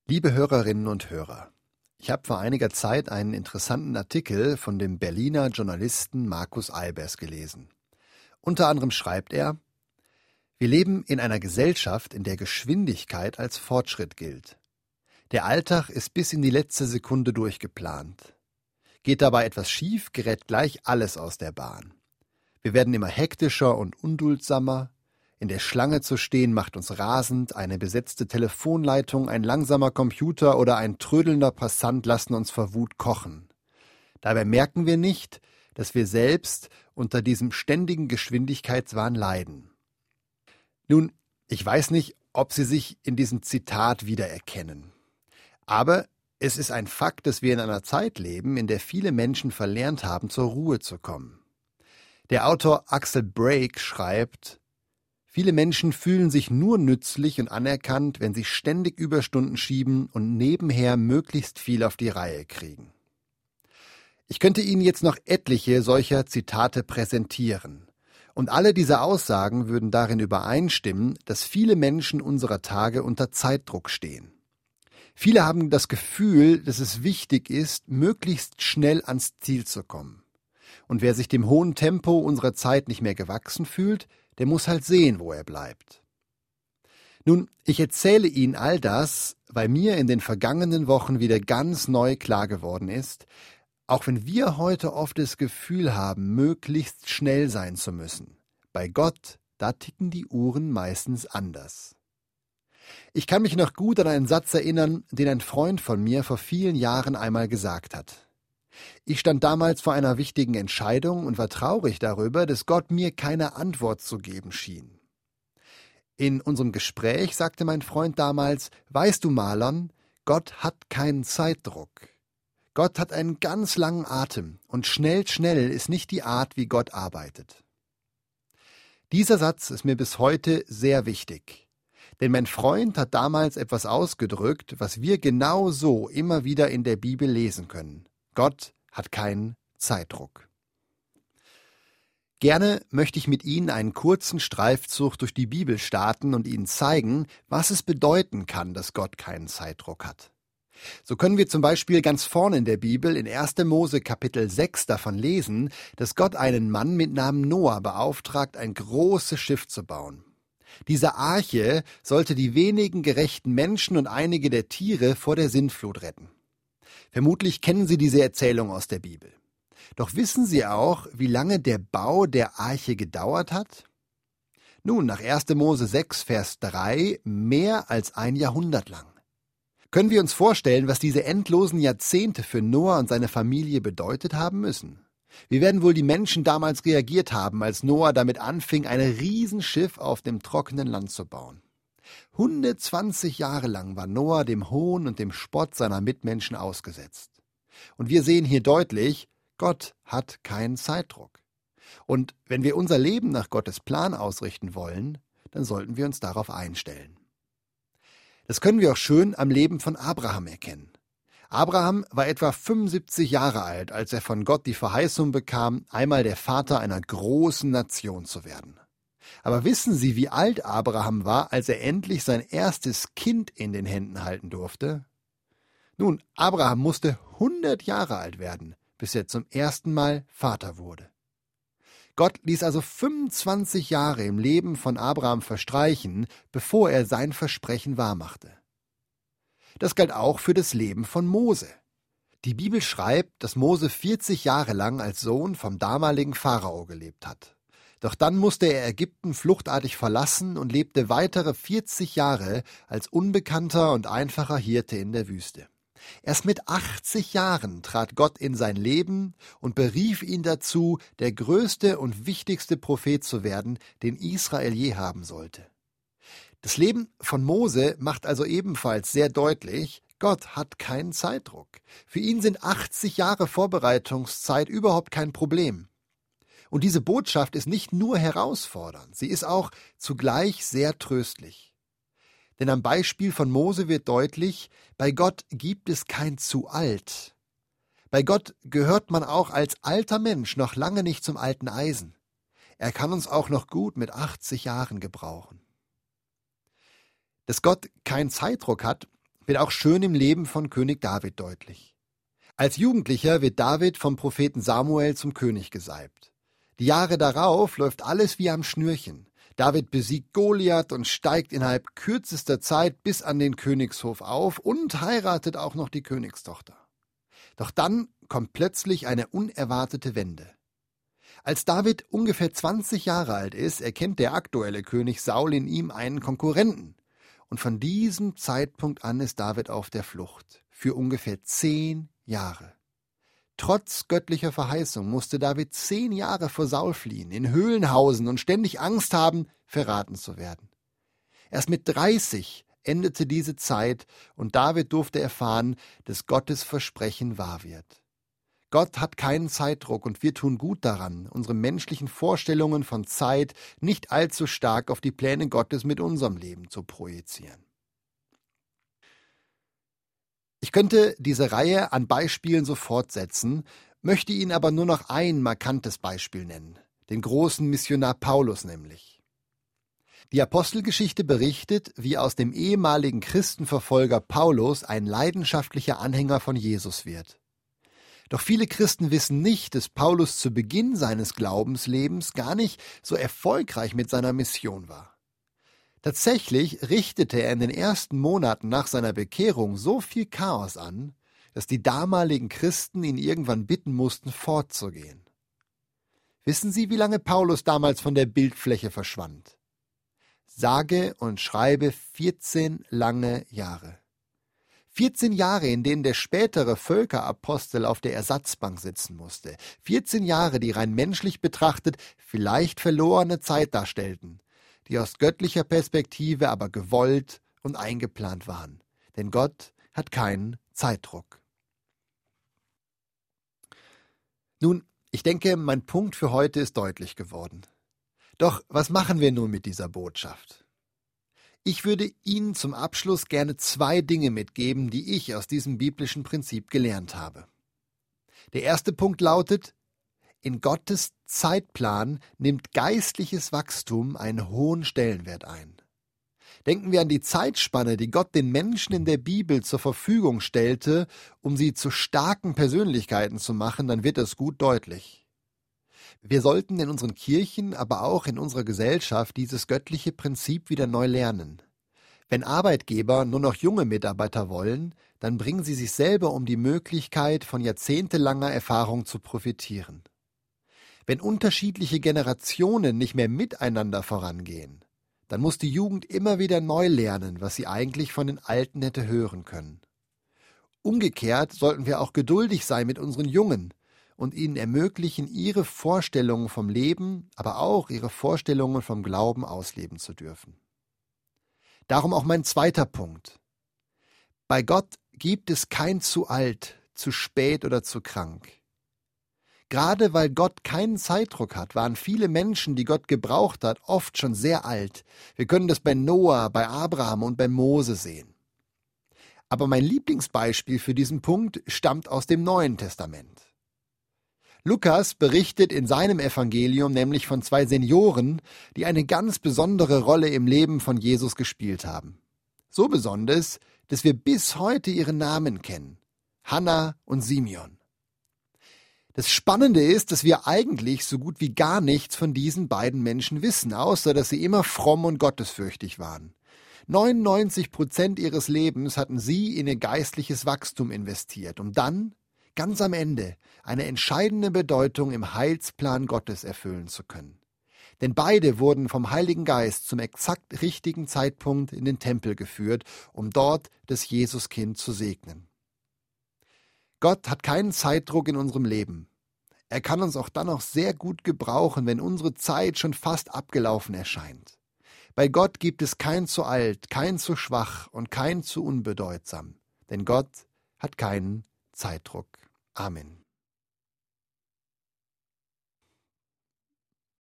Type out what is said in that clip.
Liebe Hörerinnen und Hörer, ich habe vor einiger Zeit einen interessanten Artikel von dem Berliner Journalisten Markus Albers gelesen. Unter anderem schreibt er: Wir leben in einer Gesellschaft, in der Geschwindigkeit als Fortschritt gilt. Der Alltag ist bis in die letzte Sekunde durchgeplant. Geht dabei etwas schief, gerät gleich alles aus der Bahn. Wir werden immer hektischer und unduldsamer. In der Schlange zu stehen macht uns rasend, eine besetzte Telefonleitung, ein langsamer Computer oder ein trödelnder Passant lassen uns vor Wut kochen. Dabei merken wir nicht, dass wir selbst unter diesem ständigen Geschwindigkeitswahn leiden. Nun, ich weiß nicht, ob Sie sich in diesem Zitat wiedererkennen. Aber es ist ein Fakt, dass wir in einer Zeit leben, in der viele Menschen verlernt haben, zur Ruhe zu kommen. Der Autor Axel Brake schreibt: Viele Menschen fühlen sich nur nützlich und anerkannt, wenn sie ständig Überstunden schieben und nebenher möglichst viel auf die Reihe kriegen. Ich könnte Ihnen jetzt noch etliche solcher Zitate präsentieren. Und alle diese Aussagen würden darin übereinstimmen, dass viele Menschen unserer Tage unter Zeitdruck stehen. Viele haben das Gefühl, dass es wichtig ist, möglichst schnell ans Ziel zu kommen. Und wer sich dem hohen Tempo unserer Zeit nicht mehr gewachsen fühlt, der muss halt sehen, wo er bleibt. Nun, ich erzähle Ihnen all das, weil mir in den vergangenen Wochen wieder ganz neu klar geworden ist, auch wenn wir heute oft das Gefühl haben, möglichst schnell sein zu müssen, bei Gott, da ticken die Uhren meistens anders. Ich kann mich noch gut an einen Satz erinnern, den ein Freund von mir vor vielen Jahren einmal gesagt hat. Ich stand damals vor einer wichtigen Entscheidung und war traurig darüber, dass Gott mir keine Antwort zu geben schien. In unserem Gespräch sagte mein Freund damals: Weißt du, Marlon, Gott hat keinen Zeitdruck. Gott hat einen ganz langen Atem und schnell ist nicht die Art, wie Gott arbeitet. Dieser Satz ist mir bis heute sehr wichtig, denn mein Freund hat damals etwas ausgedrückt, was wir genau so immer wieder in der Bibel lesen können. Gott hat keinen Zeitdruck. Gerne möchte ich mit Ihnen einen kurzen Streifzug durch die Bibel starten und Ihnen zeigen, was es bedeuten kann, dass Gott keinen Zeitdruck hat. So können wir zum Beispiel ganz vorne in der Bibel in 1. Mose Kapitel 6 davon lesen, dass Gott einen Mann mit Namen Noah beauftragt, ein großes Schiff zu bauen. Diese Arche sollte die wenigen gerechten Menschen und einige der Tiere vor der Sintflut retten. Vermutlich kennen Sie diese Erzählung aus der Bibel. Doch wissen Sie auch, wie lange der Bau der Arche gedauert hat? Nun, nach 1. Mose 6, Vers 3, mehr als ein Jahrhundert lang. Können wir uns vorstellen, was diese endlosen Jahrzehnte für Noah und seine Familie bedeutet haben müssen? Wie werden wohl die Menschen damals reagiert haben, als Noah damit anfing, ein Riesenschiff auf dem trockenen Land zu bauen? 120 Jahre lang war Noah dem Hohn und dem Spott seiner Mitmenschen ausgesetzt. Und wir sehen hier deutlich, Gott hat keinen Zeitdruck. Und wenn wir unser Leben nach Gottes Plan ausrichten wollen, dann sollten wir uns darauf einstellen. Das können wir auch schön am Leben von Abraham erkennen. Abraham war etwa 75 Jahre alt, als er von Gott die Verheißung bekam, einmal der Vater einer großen Nation zu werden. Aber wissen Sie, wie alt Abraham war, als er endlich sein erstes Kind in den Händen halten durfte? Nun, Abraham musste 100 Jahre alt werden, bis er zum ersten Mal Vater wurde. Gott ließ also 25 Jahre im Leben von Abraham verstreichen, bevor er sein Versprechen wahrmachte. Das galt auch für das Leben von Mose. Die Bibel schreibt, dass Mose 40 Jahre lang als Sohn vom damaligen Pharao gelebt hat. Doch dann musste er Ägypten fluchtartig verlassen und lebte weitere 40 Jahre als unbekannter und einfacher Hirte in der Wüste. Erst mit 80 Jahren trat Gott in sein Leben und berief ihn dazu, der größte und wichtigste Prophet zu werden, den Israel je haben sollte. Das Leben von Mose macht also ebenfalls sehr deutlich, Gott hat keinen Zeitdruck. Für ihn sind 80 Jahre Vorbereitungszeit überhaupt kein Problem. Und diese Botschaft ist nicht nur herausfordernd, sie ist auch zugleich sehr tröstlich. Denn am Beispiel von Mose wird deutlich, bei Gott gibt es kein zu alt. Bei Gott gehört man auch als alter Mensch noch lange nicht zum alten Eisen. Er kann uns auch noch gut mit 80 Jahren gebrauchen. Dass Gott keinen Zeitdruck hat, wird auch schön im Leben von König David deutlich. Als Jugendlicher wird David vom Propheten Samuel zum König gesalbt. Die Jahre darauf läuft alles wie am Schnürchen. David besiegt Goliath und steigt innerhalb kürzester Zeit bis an den Königshof auf und heiratet auch noch die Königstochter. Doch dann kommt plötzlich eine unerwartete Wende. Als David ungefähr 20 Jahre alt ist, erkennt der aktuelle König Saul in ihm einen Konkurrenten. Und von diesem Zeitpunkt an ist David auf der Flucht. Für ungefähr 10 Jahre. Trotz göttlicher Verheißung musste David 10 Jahre vor Saul fliehen, in Höhlen hausen und ständig Angst haben, verraten zu werden. Erst mit 30 endete diese Zeit und David durfte erfahren, dass Gottes Versprechen wahr wird. Gott hat keinen Zeitdruck und wir tun gut daran, unsere menschlichen Vorstellungen von Zeit nicht allzu stark auf die Pläne Gottes mit unserem Leben zu projizieren. Ich könnte diese Reihe an Beispielen so fortsetzen, möchte Ihnen aber nur noch ein markantes Beispiel nennen, den großen Missionar Paulus nämlich. Die Apostelgeschichte berichtet, wie aus dem ehemaligen Christenverfolger Paulus ein leidenschaftlicher Anhänger von Jesus wird. Doch viele Christen wissen nicht, dass Paulus zu Beginn seines Glaubenslebens gar nicht so erfolgreich mit seiner Mission war. Tatsächlich richtete er in den ersten Monaten nach seiner Bekehrung so viel Chaos an, dass die damaligen Christen ihn irgendwann bitten mussten, fortzugehen. Wissen Sie, wie lange Paulus damals von der Bildfläche verschwand? Sage und schreibe 14 lange Jahre. 14 Jahre, in denen der spätere Völkerapostel auf der Ersatzbank sitzen musste. 14 Jahre, die rein menschlich betrachtet vielleicht verlorene Zeit darstellten, die aus göttlicher Perspektive aber gewollt und eingeplant waren. Denn Gott hat keinen Zeitdruck. Nun, ich denke, mein Punkt für heute ist deutlich geworden. Doch was machen wir nun mit dieser Botschaft? Ich würde Ihnen zum Abschluss gerne 2 Dinge mitgeben, die ich aus diesem biblischen Prinzip gelernt habe. Der erste Punkt lautet: In Gottes Zeitplan nimmt geistliches Wachstum einen hohen Stellenwert ein. Denken wir an die Zeitspanne, die Gott den Menschen in der Bibel zur Verfügung stellte, um sie zu starken Persönlichkeiten zu machen, dann wird das gut deutlich. Wir sollten in unseren Kirchen, aber auch in unserer Gesellschaft dieses göttliche Prinzip wieder neu lernen. Wenn Arbeitgeber nur noch junge Mitarbeiter wollen, dann bringen sie sich selber um die Möglichkeit, von jahrzehntelanger Erfahrung zu profitieren. Wenn unterschiedliche Generationen nicht mehr miteinander vorangehen, dann muss die Jugend immer wieder neu lernen, was sie eigentlich von den Alten hätte hören können. Umgekehrt sollten wir auch geduldig sein mit unseren Jungen und ihnen ermöglichen, ihre Vorstellungen vom Leben, aber auch ihre Vorstellungen vom Glauben ausleben zu dürfen. Darum auch mein zweiter Punkt. Bei Gott gibt es kein zu alt, zu spät oder zu krank. Gerade weil Gott keinen Zeitdruck hat, waren viele Menschen, die Gott gebraucht hat, oft schon sehr alt. Wir können das bei Noah, bei Abraham und bei Mose sehen. Aber mein Lieblingsbeispiel für diesen Punkt stammt aus dem Neuen Testament. Lukas berichtet in seinem Evangelium nämlich von 2 Senioren, die eine ganz besondere Rolle im Leben von Jesus gespielt haben. So besonders, dass wir bis heute ihre Namen kennen: Hannah und Simeon. Das Spannende ist, dass wir eigentlich so gut wie gar nichts von diesen beiden Menschen wissen, außer dass sie immer fromm und gottesfürchtig waren. 99% ihres Lebens hatten sie in ihr geistliches Wachstum investiert, um dann, ganz am Ende, eine entscheidende Bedeutung im Heilsplan Gottes erfüllen zu können. Denn beide wurden vom Heiligen Geist zum exakt richtigen Zeitpunkt in den Tempel geführt, um dort das Jesuskind zu segnen. Gott hat keinen Zeitdruck in unserem Leben. Er kann uns auch dann noch sehr gut gebrauchen, wenn unsere Zeit schon fast abgelaufen erscheint. Bei Gott gibt es kein zu alt, kein zu schwach und kein zu unbedeutsam. Denn Gott hat keinen Zeitdruck. Amen.